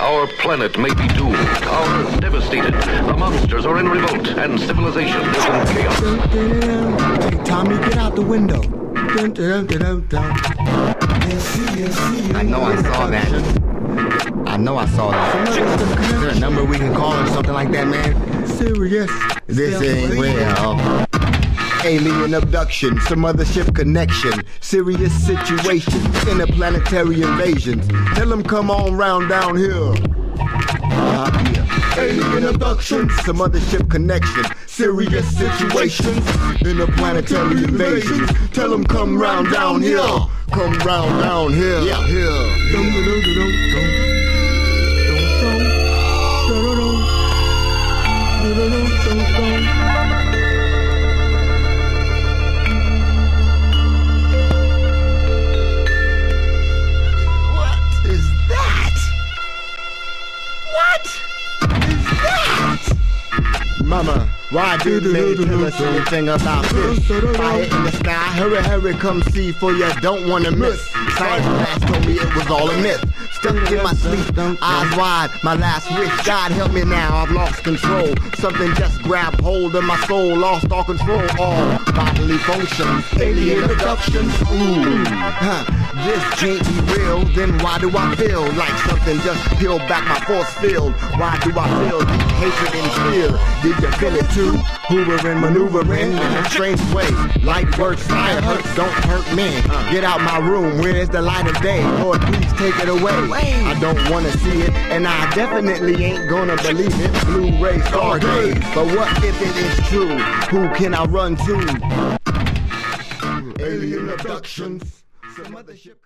Our planet may be doomed. Our Earth devastated. The monsters are in revolt, and civilization is in chaos. Hey, Tommy, get out the window. I know I saw that. Is there a number we can call or something like that, man? Serious. This ain't real. Alien abduction, some mothership connection, serious situations, interplanetary invasions. Tell them come on round down here. Yeah. Alien abduction, some mothership connection, serious situations, interplanetary invasions. Tell them come round down here. Come round down here. Yeah, here. Mama, why didn't they tell us anything about this? Fire in the sky, hurry, hurry, come see, for you don't wanna miss. Science class told me it was all a myth. Stuck in my sleep, eyes wide, my last wish. God help me now, I've lost control. Something just grabbed hold of my soul, lost all control, all bodily functions. Alien abductions, ooh, this can't be real. Then why do I feel like something just peeled back my force field? Why do I feel deep hatred and fear? Did you feel it too? Hoovering, maneuvering in a strange way. Light works, fire hurts, don't hurt me. Get out my room, where's the light of day? Lord, please take it away. I don't wanna see it, and I definitely ain't gonna believe it. Blu-ray Stargaze, but what if it is true? Who can I run to? Alien abductions, some mothership.